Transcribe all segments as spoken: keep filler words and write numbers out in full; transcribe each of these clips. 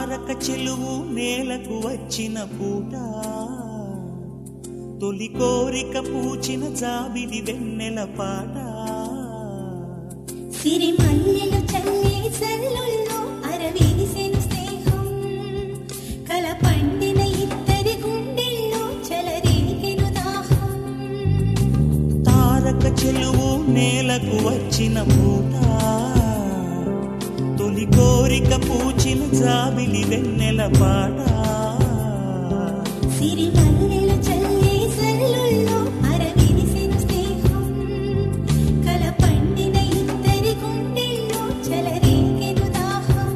తారక చెలువు నేలకు వచ్చిన పూట తొలి కోరిక పూచిన జాబిలి వెన్నెల పాట సిరి మల్లెలు చల్లే సల్లుల్లో అరవిరిసెను స్నేహం కల పండిన ఇద్దరి గుండెల్లో చెలరేగెను దాహం. తారక చెలువు నేలకు వచ్చిన పూట తొలి కోరిక పూచిన జాబిలి వెన్నెల పాట సిరి మల్లెలు చల్లే సల్లుల్లో అరవిరిసెను స్నేహం కల పండిన ఇద్దరి గుండెల్లో చెలరేగెను దాహం.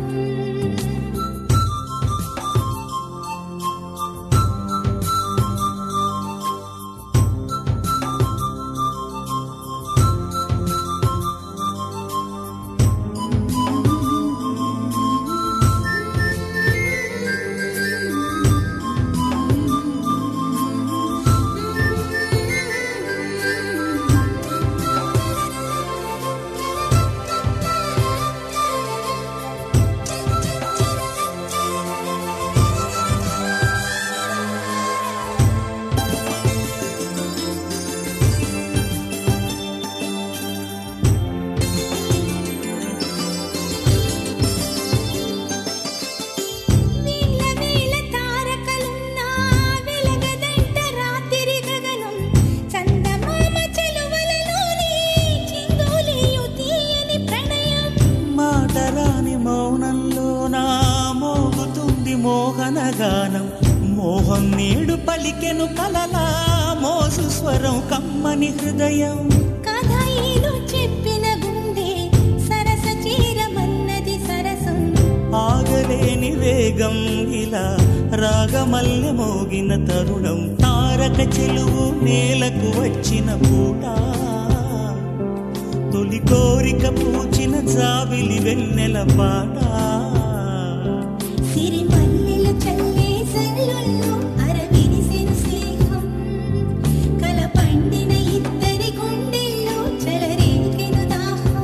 మోహనగానం మోహం నేడు పలికెను కలలా మోసు స్వరం కమ్మని హృదయం కథ ఏదో చెప్పిన గుండె సరస చేరమన్నది సరసం ఆగలేని వేగం ఇలా రాగమల్లె మోగిన తరుణం తారక చెలువు నేలకు వచ్చిన పూట తొలి కోరిక పూచిన జాబిలి వెన్నెల పాట సిరి మల్లెలు చల్లే సల్లుల్లో అరవిరిసెను స్నేహం కల పండిన ఇద్దరి గుండెల్లో చెలరేగెను దాహం.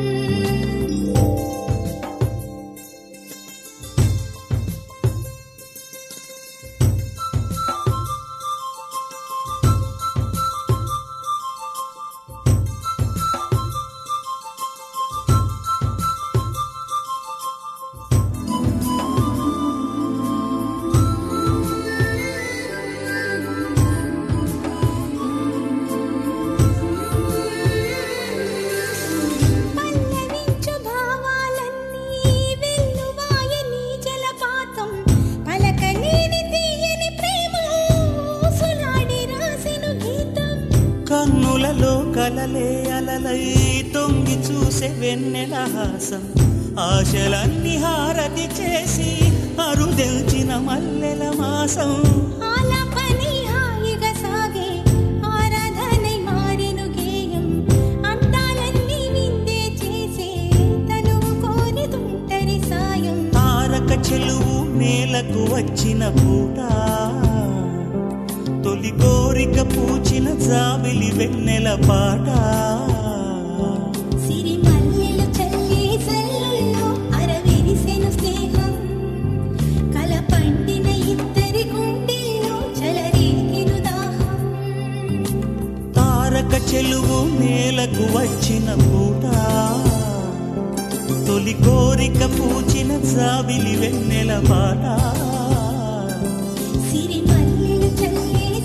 కన్నులలో కలలే అలలై తొంగి చూసే వెన్నెల హాసం ఆశలన్నీ హారతి చేసి అరుదెల్చిన మల్లెల మాసం ఆలాపని హాయిగా సాగే ఆరాధనై మారెను గేయం అందాలన్నీ విందే చేసే తనువు కోరి తుంటరి సాయం తారక చెలువు నేలకు వచ్చిన పూట తొలి కోరిక పూచిన జాబిలి వెన్నెల పాట సిరి మల్లెలు చల్లే సల్లుల్లో అరవిరిసెను స్నేహం కల పండిన ఇద్దరి గుండెల్లో చెలరేగెను దాహం. తారక చెలువు నేలకు వచ్చిన పూట తొలి కోరిక పూచిన జాబిలి వెన్నెల పాట సిరి మల్లెలు చల్లే